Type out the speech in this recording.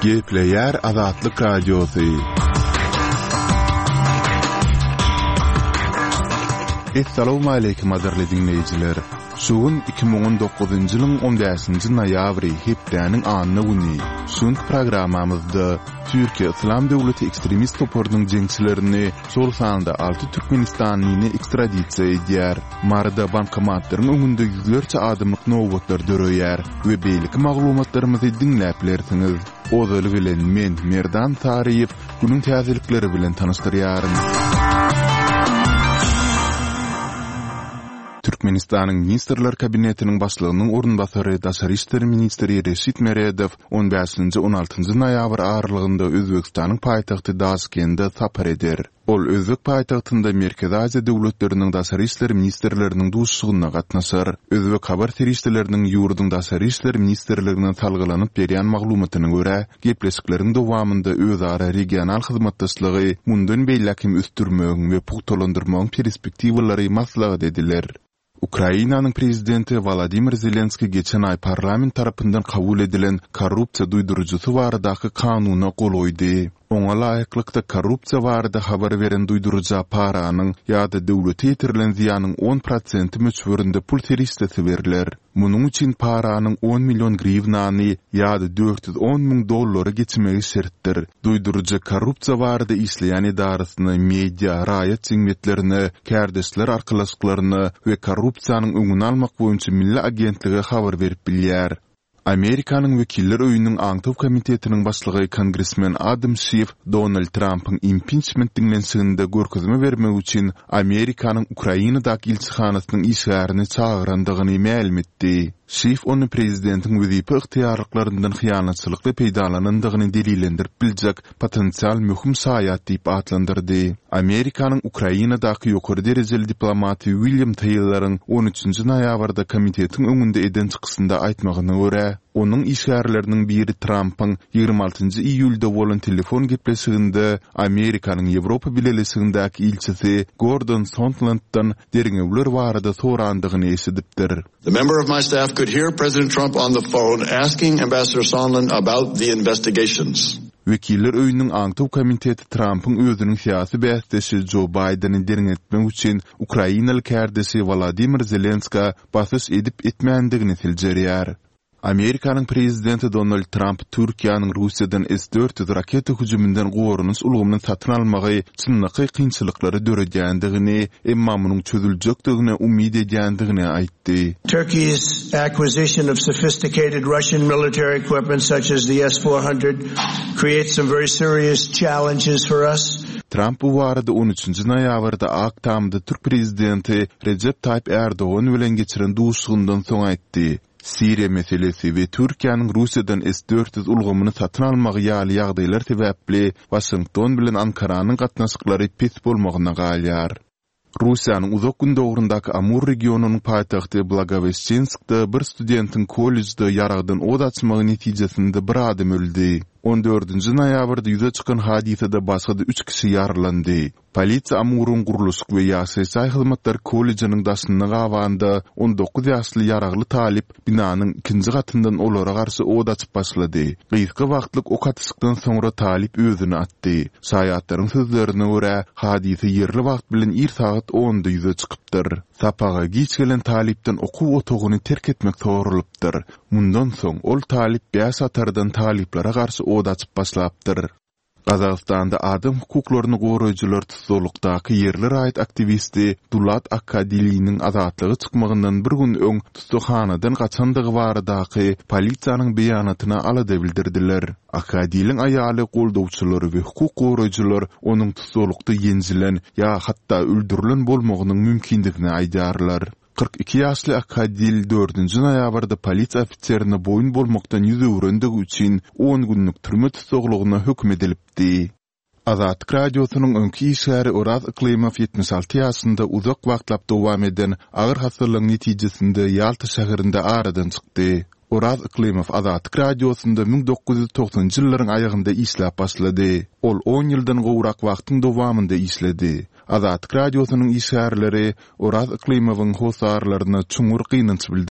Gepleyer Azatlyk Radiosu. Assalamu alaykum azarly dinleyijiler. Şuun 2019-njy ýylyň 15-nji noýabry hepdäniň anyny güni. Şuň programamyzda Türkiýe Islam Döwleti ekstremist topornyň jeňçilerini sol sanda 6 Türkmenistanyny ekstradisiýa edýär. Marada bankomatlaryň öňünde ýüzlerçe adamlyk nowbatlar döreýär we beýlik maglumatlarymyzy dinläp bilersiňiz. Ozaly bilen men Merdan Tariýew günüň täzelikleri bilen tanystyryarym. Türkmenistanyň Ministrler Kabinetiniň başlygynyň orunbasary Daşary işler ministri Reşit Meredow 15-nji 16-njy noýabr aralygynda Özbekistanyň paýtagty Daşkentde sapar eder. Ol Özbek paýtagtynda Merkezi Aziýa döwletleriniň daşary işler ministrleriniň duşsugyna gatnaşar. Özbek habar terişçileriniň ýurduň daşary işler ministrleriniň talgylanyp berýän maglumatyna görä, gepleşikleriň dowamynda özara regional hyzmatdaşlygy mundan beýlekim üstürmegiň we pugtalandyrmagyň perspektiwalary maslahat ediler. Ukrainanyň prezidenti Volodymyr Zelenski geçen ay parlament tarapyndan kabul edilen korrupsiýa duýdurujusy baradaky kanuny gol goýdy. Oňa laýyklykda korrupsiýa barada habar beren duýduruja paranyň ýa-da döwlete ýetirilen ziýanyň 10% möçberinde pul terişdesi beriler. Munyň üçin paranyň 10 million grivnany ýa-da $410,000 geçmegi şertdir. Duýduruja korrupsiýa barada işleýän idarasyny, media, raýat jeňmetlerini, kärdeşler arkalaşyklaryny we korrupsiýanyň öňüni almak boýunça milli agentligi habar berip bilýär. Amerikanyň Wekiller Öýüniň Aňtaw Komitetiniň başlygy Kongressmen Adam Schiff Donald Trump'yň impeachment dinlensiginde görkezme bermek üçin Amerikanyň Ukrainadaky elçixanasynyň işgärini çağırandygyny ma'lum etdi. Schiff onu prezidentiň wezip ygtyýarlyklaryndan hyýanatçylykly peýdalanandygyny delilendirip biljek potensial möhüm saýat diýip atlandyrdy. Amerikanyň Ukrainadaky ýokary derejeli diplomaty William Taylor'yň 13-nji noýabrda komitetiň öňünde eden çykysynda aýtmagyna görä, onun işgärleriniň biri Trump'yň 26-njy iýulda bolan telefon gepleşiginde Amerikanyň Ýewropa bileligindäki ilçisi Gordon Sondland'dan derňewler barada sorandygyny eşidipdir. The member of my staff could hear President Trump on the phone asking Ambassador Sondland about the investigations. Wekiller Öýüniň Aňtaw Komiteti Trump'yň özüniň syýasy bäsdeşi Joe Biden'y derňetmek üçin Ukrainaly kärdeşi Volodymyr Zelenski basyş edip etmändigini siljerýär. Amerikanyň prezidenti Donald Trump Türkiýanyň Russiýadan S-400 raketa hüjümünden gorunuş ulgamyny satyn almagy çynlyky kynçylyklary döredýändigini, emma munyň çözüljekdigine umyd edýändigini aýtdy. Turkey's acquisition of sophisticated Russian military equipment such as the S-400 creates some very serious challenges for us. Trump bu arada 13-nji noýabrda Aktamda Türk prezidenti Recep Tayyip Erdoğan bilen geçiren duşsugundan soň aýtdy. Siriya meselesi we Türkiýanyň Russiýadan S-400 ulgamyny satyn almagy ýaly ýagdaýlar sebäpli Washington bilen Ankaranyň gatnaşyklary pes bolmagyna galýar. Russiýanyň uzak gün döwründaky Amur regionunyň paýtagty Blagoveshchenskda bir studentiň kollejde ýaragdan od açmagy netijesinde bir adam öldi. 14-nji noýabrda ýüze çykan hadisede başga 3 kişi ýaralandy. Polisiýa Amurun guruluşyk we ýaşaýy hyzmatlar kollejining daşyny gawanda 19 ýaşly ýaragly talip binanyň 2-nji gatyndan olara garşy od açyp başlady. Gysga wagtlyk ok atışykdan soňra talip özüni atdy. Saýatlaryň sözlerine görä, hadise ýerli wagt bilen 1 saat 10-da ýüze çykypdyr. Sapaga giç gelen talipden okuw otogyny terk etmek sorulypdyr. Mundan soň ol talip bäş atardan taliplara garşy od açyp başlapdyr. Gazagystanda adam hukuklaryny goraýjylar tutulukdaky ýerler aýt aktivisti Dulat Akadiliýiniň azatlygy çykmagyndan bir gün öň tutukhanadan gaçandygy baradaky polisiýanyň beýanatyna alada bildirdiler. Akadiliň aýaly goldawçylary we hukuk goraýjylar onuň tutulukda ýenjilen ýa hatda öldürilen bolmagynyň mümkindigini aýdarlar. 42 ýaşly Akadil 4-nji noýabrda polisiýa ofisiýerine boýun bolmakdan ýüze öwrendigi üçin 10 günlük türme tutuglygyna hökm edilipdi. Azatlyk radiosynyň öňki işgäri Oraz Iklimov 76 ýaşynda uzak wagtlap dowam eden agyr hastalygyň netijesinde Ýalta şäherinde aradan çykdy. Oraz Iklimov Azatlyk radiosunda 1990-njy ýyllaryň aýagynda işläp başlady. Ol 10 ýyldan gowrak wagtyň dowamynda işledi. Azatlyk radiosynyň işgärleri Oraz Iklimov'yň hosarlaryna çuňur gynanç bildirdi.